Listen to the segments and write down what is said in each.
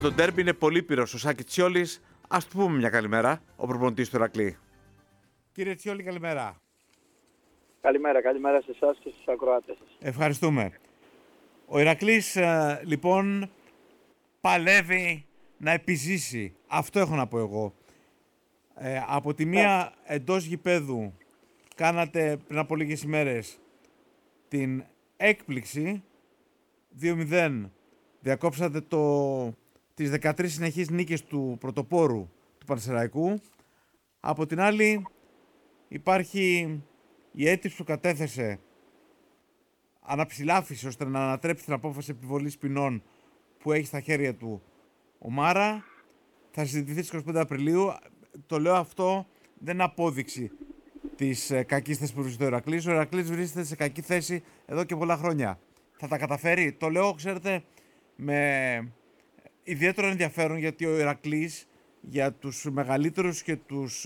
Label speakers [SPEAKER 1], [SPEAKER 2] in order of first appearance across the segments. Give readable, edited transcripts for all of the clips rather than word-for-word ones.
[SPEAKER 1] Το ντέρμπι είναι πολύπειρος. Ο Σάκη Τσιόλης, ας του πούμε μια καλημέρα, ο προπονητής του Ηρακλή. Κύριε Τσιόλη, καλημέρα.
[SPEAKER 2] Καλημέρα σε εσάς και στους ακροάτες σας.
[SPEAKER 1] Ευχαριστούμε. Ο Ηρακλής, λοιπόν, παλεύει να επιζήσει. Αυτό έχω να πω εγώ. Από τη μία εντός γηπέδου κάνατε πριν από λίγες ημέρες την έκπληξη 2-0. Διακόψατε τις 13 συνεχείς νίκες του πρωτοπόρου του Πανσεραϊκού. Από την άλλη υπάρχει η αίτηση που κατέθεσε αναψηλάφιση ώστε να ανατρέψει την απόφαση επιβολής ποινών που έχει στα χέρια του ο Μάρα. Θα συζητηθεί στις 25 Απριλίου. Το λέω αυτό, δεν είναι απόδειξη της κακής θέσης που βρίσκεται ο Ηρακλής. Ο Ηρακλής βρίσκεται σε κακή θέση εδώ και πολλά χρόνια. Θα τα καταφέρει. Το λέω, ξέρετε, με ιδιαίτερο ενδιαφέρον, γιατί ο Ηρακλής για τους μεγαλύτερους και τους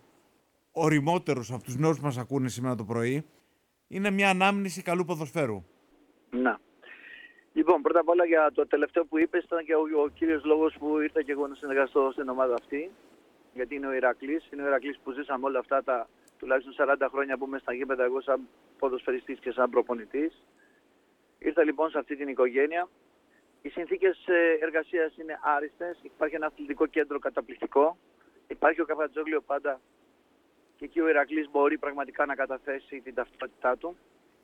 [SPEAKER 1] οριμότερους από τους νέους που μας ακούνε σήμερα το πρωί είναι μια ανάμνηση καλού ποδοσφαίρου.
[SPEAKER 2] Να. Λοιπόν, πρώτα απ' όλα για το τελευταίο που είπες, ήταν και ο κύριος λόγος που ήρθα και εγώ να συνεργαστώ στην ομάδα αυτή. Γιατί είναι ο Ηρακλής. Είναι ο Ηρακλής που ζήσαμε όλα αυτά τα τουλάχιστον 40 χρόνια που είμαι στα γήπεδα, εγώ σαν ποδοσφαιριστής και σαν προπονητής. Ήρθα λοιπόν σε αυτή την οικογένεια. Οι συνθήκες εργασίας είναι άριστες. Υπάρχει ένα αθλητικό κέντρο καταπληκτικό. Υπάρχει ο Καφατζόγλιο πάντα. Και εκεί ο Ηρακλής μπορεί πραγματικά να καταθέσει την ταυτότητά του.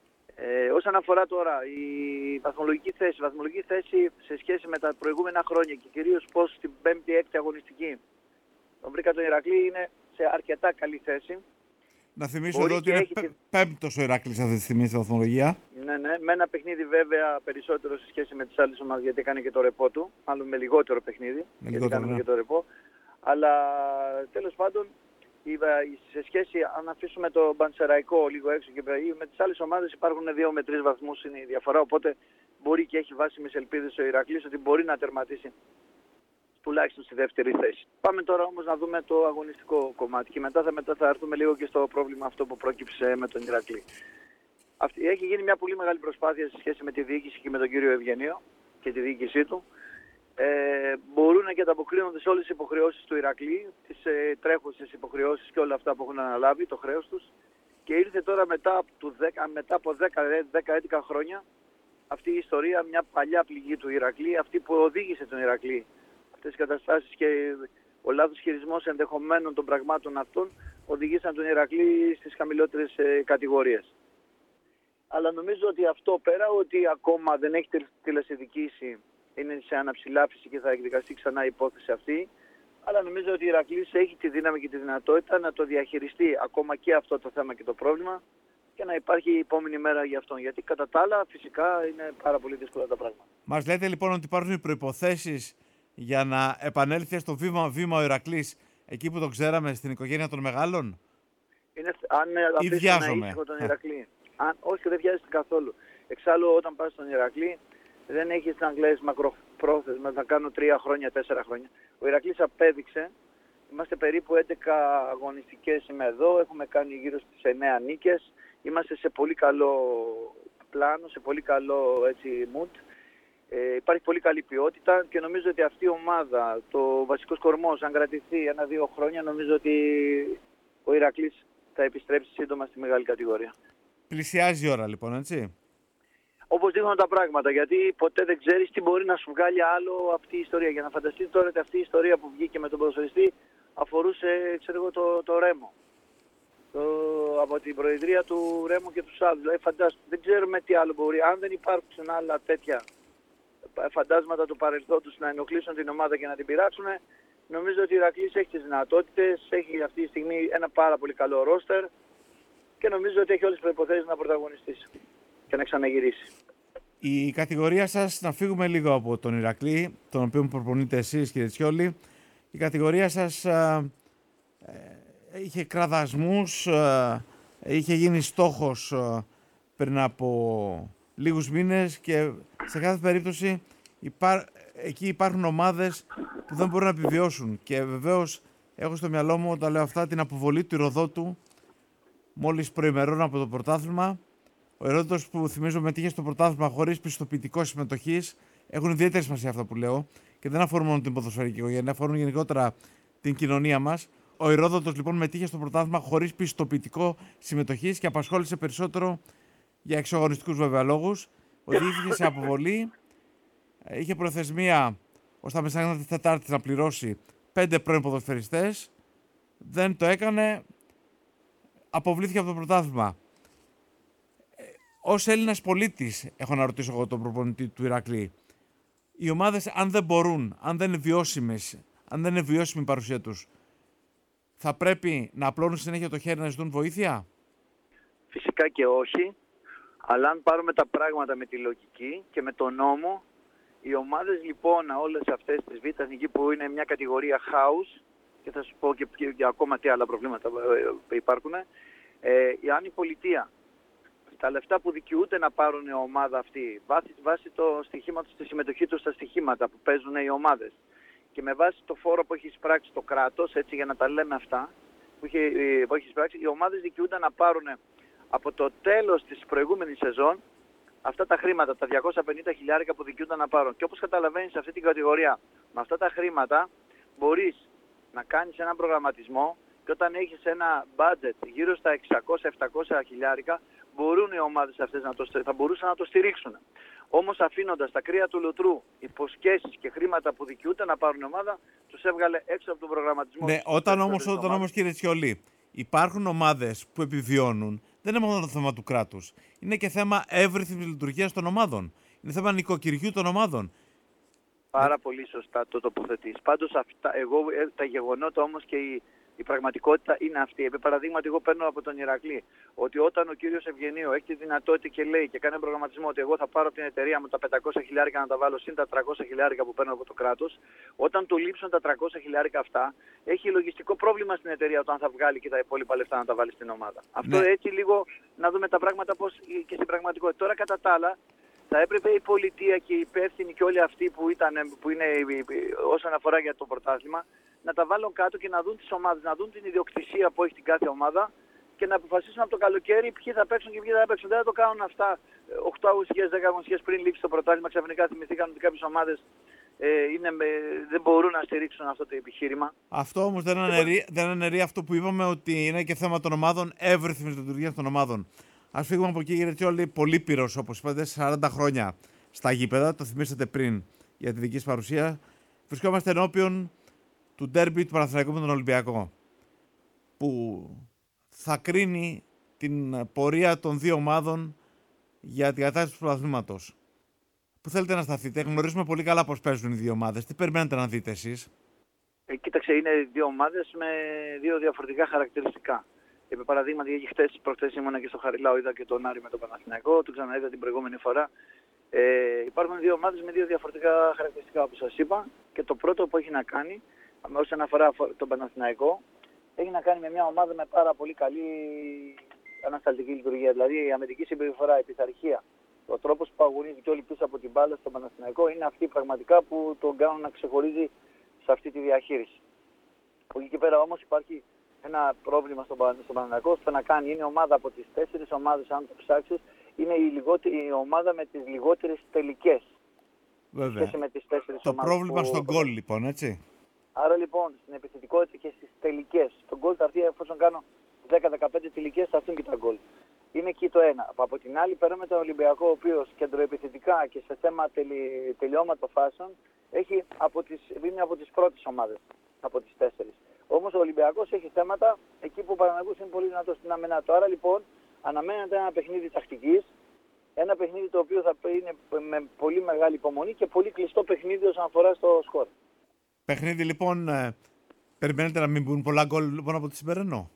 [SPEAKER 2] Όσον αφορά τώρα η βαθμολογική θέση σε σχέση με τα προηγούμενα χρόνια και κυρίως πως στην 5η-6η αγωνιστική τον βρήκα τον Ηρακλή, είναι σε αρκετά καλή θέση.
[SPEAKER 1] Να θυμίσω εδώ ότι είναι πέμπτος ο Ηρακλής αυτή τη στιγμή στη βαθμολογία.
[SPEAKER 2] Ναι, με ένα παιχνίδι βέβαια περισσότερο σε σχέση με τις άλλες ομάδες, γιατί έκανε και το ρεπό του. Μάλλον με λιγότερο παιχνίδι, γιατί κάναμε και το ρεπό. Αλλά τέλος πάντων, σε σχέση, αν αφήσουμε το Πανσεραϊκό λίγο έξω και με τις άλλες ομάδες υπάρχουν 2 με 3 βαθμούς είναι η διαφορά, οπότε μπορεί και έχει βάσιμες ελπίδες ο Ηρακλής ότι μπορεί να τερματίσει τουλάχιστον στη δεύτερη θέση. Πάμε τώρα όμως να δούμε το αγωνιστικό κομμάτι και μετά θα έρθουμε λίγο και στο πρόβλημα αυτό που πρόκυψε με τον Ηρακλή. Έχει γίνει μια πολύ μεγάλη προσπάθεια σε σχέση με τη διοίκηση και με τον κύριο Ευγενείο και τη διοίκησή του. Μπορούν και ανταποκρίνονται σε όλες τις υποχρεώσεις του Ηρακλή, τις τρέχουσες υποχρεώσεις και όλα αυτά που έχουν αναλάβει, το χρέος τους. Και ήρθε τώρα μετά από 10-11 χρόνια αυτή η ιστορία, μια παλιά πληγή του Ηρακλή, αυτή που οδήγησε τον Ηρακλή. Αυτές οι καταστάσεις και ο λάθος χειρισμός ενδεχομένων των πραγμάτων αυτών οδηγήσαν τον Ηρακλή στις χαμηλότερες κατηγορίες. Αλλά νομίζω ότι αυτό πέρα ότι ακόμα δεν έχει τελεσιδικήσει, είναι σε αναψηλάφιση και θα εκδικαστεί ξανά η υπόθεση αυτή. Αλλά νομίζω ότι η Ηρακλής έχει τη δύναμη και τη δυνατότητα να το διαχειριστεί ακόμα και αυτό το θέμα και το πρόβλημα και να υπάρχει η επόμενη μέρα για αυτόν. Γιατί κατά τα άλλα φυσικά είναι πάρα πολύ δύσκολα τα πράγματα.
[SPEAKER 1] Μας λέτε λοιπόν ότι υπάρχουν οι προϋποθέσεις για να επανέλθει στο βήμα ο Ηρακλής εκεί που το ξέραμε, στην οικογένεια των μεγάλων.
[SPEAKER 2] Αν
[SPEAKER 1] βιάζομαι
[SPEAKER 2] τον Ηρακλή. Όχι, δεν βιάζεται καθόλου. Εξάλλου όταν πας στον Ηρακλή δεν έχεις τις Αγγλές μακροπρόθεσμα, θα κάνω 3 χρόνια, 4 χρόνια. Ο Ηρακλής απέδειξε, είμαστε περίπου 11 αγωνιστικές είμαι εδώ, έχουμε κάνει γύρω στις 9 νίκες, είμαστε σε πολύ καλό πλάνο, σε πολύ καλό mood. Υπάρχει πολύ καλή ποιότητα και νομίζω ότι αυτή η ομάδα, το βασικός κορμός, αν κρατηθεί 1-2 χρόνια, νομίζω ότι ο Ηρακλής θα επιστρέψει σύντομα στη μεγάλη κατηγορία.
[SPEAKER 1] Πλησιάζει η ώρα λοιπόν, έτσι.
[SPEAKER 2] Όπως δείχνουν τα πράγματα, γιατί ποτέ δεν ξέρεις τι μπορεί να σου βγάλει άλλο αυτή η ιστορία. Για να φανταστείτε τώρα ότι αυτή η ιστορία που βγήκε με τον ποδοσφαιριστή αφορούσε, το Ρέμο. Από την προεδρία του Ρέμο και τους άλλους. Δηλαδή δεν ξέρουμε τι άλλο μπορεί. Αν δεν υπάρχουν άλλα τέτοια φαντάσματα του παρελθόντος να ενοχλήσουν την ομάδα και να την πειράξουν, νομίζω ότι ο Ηρακλής έχει τις δυνατότητες, έχει αυτή τη στιγμή ένα πάρα πολύ καλό ρόστερ και νομίζω ότι έχει όλες τις προϋποθέσεις να πρωταγωνιστήσει και να ξαναγυρίσει.
[SPEAKER 1] Η κατηγορία σας, να φύγουμε λίγο από τον Ηρακλή, τον οποίο προπονείτε εσείς κύριε Τσιόλη, η κατηγορία σας είχε κραδασμούς, είχε γίνει στόχος πριν από λίγους μήνες και σε κάθε περίπτωση εκεί υπάρχουν ομάδες που δεν μπορούν να επιβιώσουν και βεβαίως έχω στο μυαλό μου όταν λέω αυτά την αποβολή του Ηρωδότου μόλις προημερών από το πρωτάθλημα. Ο Ηρώδοτος που θυμίζω μετήχε στο πρωτάθλημα χωρίς πιστοποιητικό συμμετοχής έχουν ιδιαίτερη σημασία αυτά που λέω και δεν αφορούν μόνο την ποδοσφαιρική οικογένεια, αφορούν γενικότερα την κοινωνία μας. Ο Ηρόδοτος λοιπόν μετήχε στο πρωτάθλημα χωρίς πιστοποιητικό συμμετοχής και απασχόλησε περισσότερο για εξωαγωνιστικούς βέβαια λόγους. Οδηγήθηκε σε αποβολή. Είχε προθεσμία ως τα μεσάνυχτα της Τετάρτης να πληρώσει 5 πρώην ποδοσφαιριστές. Δεν το έκανε. Αποβλήθηκε από το πρωτάθλημα. Ως Έλληνας πολίτης, έχω να ρωτήσω εγώ τον προπονητή του Ηρακλή. Οι ομάδες, αν δεν μπορούν, αν δεν είναι βιώσιμες, αν δεν είναι βιώσιμη η παρουσία τους, θα πρέπει να απλώνουν συνέχεια το χέρι να ζητούν βοήθεια?
[SPEAKER 2] Φυσικά και όχι. Αλλά αν πάρουμε τα πράγματα με τη λογική και με τον νόμο, οι ομάδες λοιπόν όλες αυτές τις Β' Εθνική που είναι μια κατηγορία house, και θα σου πω και ακόμα τι άλλα προβλήματα υπάρχουν, αν η πολιτεία τα λεφτά που δικαιούται να πάρουν η ομάδα αυτή βάσει το στοιχήματος, τη συμμετοχή τους στα στοιχήματα που παίζουν οι ομάδες και με βάση το φόρο που έχει εισπράξει το κράτος, έτσι για να τα λέμε αυτά, που έχει εισπράξει, οι ομάδες δικαιούνται να πάρουν από το τέλος της προηγούμενης σεζόν αυτά τα χρήματα, τα 250 χιλιάρικα που δικαιούνται να πάρουν. Και όπως καταλαβαίνεις σε αυτή την κατηγορία, με αυτά τα χρήματα μπορείς να κάνεις έναν προγραμματισμό και όταν έχεις ένα budget γύρω στα 600-700 χιλιάρικα, μπορούν οι ομάδες αυτές θα μπορούσαν να το στηρίξουν. Όμως αφήνοντας τα κρύα του λουτρού, υποσχέσεις και χρήματα που δικαιούται να πάρουν ομάδα, τους έβγαλε έξω από τον προγραμματισμό.
[SPEAKER 1] Ναι, όταν όμως κύριε Τσιολί, υπάρχουν ομάδες που επιβιώνουν, δεν είναι μόνο το θέμα του κράτους. Είναι και θέμα εύρυθμης λειτουργίας των ομάδων. Είναι θέμα νοικοκυριού των ομάδων.
[SPEAKER 2] Πάρα πολύ σωστά το τοποθετείς. Πάντως τα γεγονότα όμως και η πραγματικότητα είναι αυτή. Επί παραδείγματι, εγώ παίρνω από τον Ηρακλή ότι όταν ο κύριος Ευγενίου έχει τη δυνατότητα και λέει και κάνει προγραμματισμό ότι εγώ θα πάρω από την εταιρεία μου τα 500 χιλιάρικα να τα βάλω συν τα 300 χιλιάρικα που παίρνω από το κράτος, όταν του λείψουν τα 300 χιλιάρικα αυτά, έχει λογιστικό πρόβλημα στην εταιρεία όταν θα βγάλει και τα υπόλοιπα λεφτά να τα βάλει στην ομάδα. Αυτό έτσι λίγο να δούμε τα πράγματα πώς και στην πραγματικότητα. Τώρα κατά τα άλλα, θα έπρεπε η πολιτεία και οι υπεύθυνοι και όλοι αυτοί που είναι όσον αφορά για το πρωτάθλημα να τα βάλουν κάτω και να δουν τις ομάδες, να δουν την ιδιοκτησία που έχει την κάθε ομάδα και να αποφασίσουν από το καλοκαίρι ποιοι θα παίξουν και ποιοι θα παίξουν. Δεν θα το κάνουν αυτά 8 αγωνιστικές, 10 αγωνιστικές πριν λήξει το πρωτάθλημα. Ξαφνικά θυμηθήκαν ότι κάποιες ομάδες δεν μπορούν να στηρίξουν αυτό το επιχείρημα.
[SPEAKER 1] Αυτό όμως δεν αναιρεί αυτό που είπαμε, ότι είναι και θέμα των ομάδων, εύρυθμης λειτουργίας των ομάδων. Ας φύγουμε από εκεί, κύριε Τσιόλη, Πολύπειρος, όπως είπατε, 40 χρόνια στα γήπεδα, το θυμήσατε πριν για τη δική σας παρουσία. Βρισκόμαστε ενώπιον του ντέρμπι του Παναθηναϊκού με τον Ολυμπιακό, που θα κρίνει την πορεία των δύο ομάδων για την κατάσταση του πρωταθλήματος. Πού θέλετε να σταθείτε? Γνωρίζουμε πολύ καλά πώς παίζουν οι δύο ομάδες. Τι περιμένετε να δείτε εσείς?
[SPEAKER 2] Κοίταξε, είναι δύο ομάδες με δύο διαφορετικά χαρακτηριστικά. Επί παραδείγματι, προχθές ήμουνα και στο Χαριλάου, είδα και τον Άρη με τον Παναθηναϊκό, το ξαναείδα την προηγούμενη φορά. Υπάρχουν δύο ομάδες με δύο διαφορετικά χαρακτηριστικά, όπως σας είπα, και το πρώτο που έχει να κάνει, όσον αφορά τον Παναθηναϊκό, έχει να κάνει με μια ομάδα με πάρα πολύ καλή ανασταλτική λειτουργία. Δηλαδή η αμυντική συμπεριφορά, η πειθαρχία, ο τρόπος που αγωνίζει και όλοι πίσω από την μπάλα στον Παναθηναϊκό είναι αυτοί πραγματικά που τον κάνουν να ξεχωρίζει σε αυτή τη διαχείριση. Από εκεί και πέρα όμως υπάρχει ένα πρόβλημα στον Παναθηναϊκό, ώστε να κάνει, είναι ομάδα από τις 4 ομάδες, αν το ψάξεις, είναι η ομάδα με τις λιγότερες τελικές.
[SPEAKER 1] Βέβαια.
[SPEAKER 2] Με τις 4
[SPEAKER 1] το πρόβλημα στον γκολ λοιπόν, έτσι.
[SPEAKER 2] Άρα λοιπόν στην επιθετικότητα και στις τελικές, το γκολ θα έρθει εφόσον κάνω 10-15 τελικές, θα έρθουν και τα γκολ. Είναι εκεί το ένα. Από την άλλη παίρνουμε τον Ολυμπιακό, ο οποίος κεντροεπιθετικά και σε θέμα τελειώματο φάσεων είναι από τις πρώτες ομάδες, από τις 4. Όμως ο Ολυμπιακός έχει θέματα εκεί που ο Παναθηναϊκός είναι πολύ δυνατός στην αμυνά του. Άρα λοιπόν αναμένεται ένα παιχνίδι τακτικής, ένα παιχνίδι το οποίο θα είναι με πολύ μεγάλη υπομονή και πολύ κλειστό παιχνίδι όσον αφορά στο σκορ.
[SPEAKER 1] Παιχνίδι λοιπόν, περιμένετε να μην μπουν πολλά γκολ λοιπόν από τη σημερινό?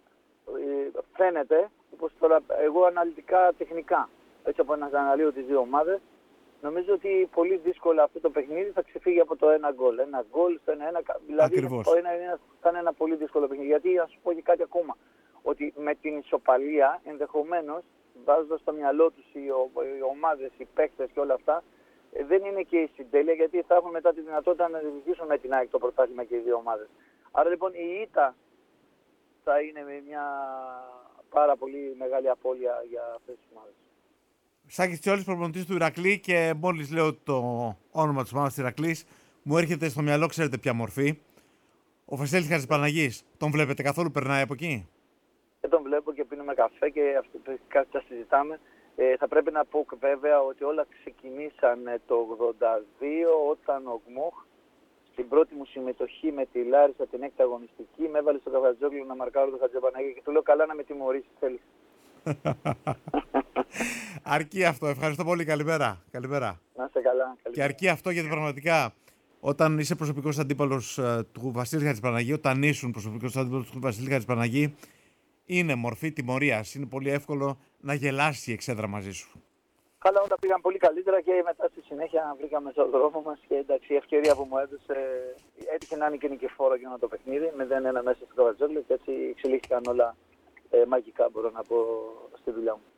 [SPEAKER 2] Φαίνεται, όπως τώρα εγώ αναλυτικά, τεχνικά, έτσι από ένα αναλύω τις δύο ομάδες, νομίζω ότι πολύ δύσκολα αυτό το παιχνίδι θα ξεφύγει από το ένα γκολ. Ένα γκολ στο 1-1, δηλαδή θα είναι ένα πολύ δύσκολο παιχνίδι. Γιατί να σου πω και κάτι ακόμα, ότι με την ισοπαλία ενδεχομένως, βάζοντας στο μυαλό τους οι ομάδες, οι παίκτες και όλα αυτά, δεν είναι και η συντέλεια, γιατί θα έχουν μετά τη δυνατότητα να διεκδικήσουν με την ΑΕΚ το πρωτάθλημα και οι δύο ομάδες. Άρα λοιπόν η ήττα θα είναι μια πάρα πολύ μεγάλη απώλεια για αυτές τις ομάδες.
[SPEAKER 1] Σάκης Τσιόλης, προπονητής του Ηρακλή, και μόλις λέω το όνομα της ομάδας του Ηρακλής, μου έρχεται στο μυαλό, ξέρετε ποια μορφή. Ο Βασίλης Χατζηπαναγής, τον βλέπετε καθόλου, περνάει από εκεί?
[SPEAKER 2] Τον βλέπω και πίνουμε καφέ και κάτι τα συζητάμε. Θα πρέπει να πω βέβαια ότι όλα ξεκινήσαν το 82 όταν ο Γκμοχ στην πρώτη μου συμμετοχή με τη Λάρισα, την έκτη αγωνιστική, με έβαλε στο Καβατζόγλου να μαρκάρω τον Χατζηπαναγή και του λέω καλά να με τιμωρήσεις, θέλεις.
[SPEAKER 1] Αρκεί αυτό. Ευχαριστώ πολύ. Καλημέρα. Καλημέρα.
[SPEAKER 2] Να είστε καλά. Καλημέρα.
[SPEAKER 1] Και αρκεί αυτό, γιατί πραγματικά όταν είσαι προσωπικός αντίπαλος του Βασίλη Χατζηπαναγή, όταν ήσουν προσωπικός αντίπαλος του Βασίλη Χατζηπαναγή, είναι μορφή τιμωρίας. Είναι πολύ εύκολο να γελάσει η εξέδρα μαζί σου.
[SPEAKER 2] Αλλά όλα πήγαν πολύ καλύτερα και μετά στη συνέχεια βρήκαμε στον δρόμο μας και εντάξει, η ευκαιρία που μου έδωσε έτυχε να είναι και νικηφόρο για το παιχνίδι, 0-1 μέσα στο Καβατζόγλου και έτσι εξελίχθηκαν όλα μαγικά, μπορώ να πω, στη δουλειά μου.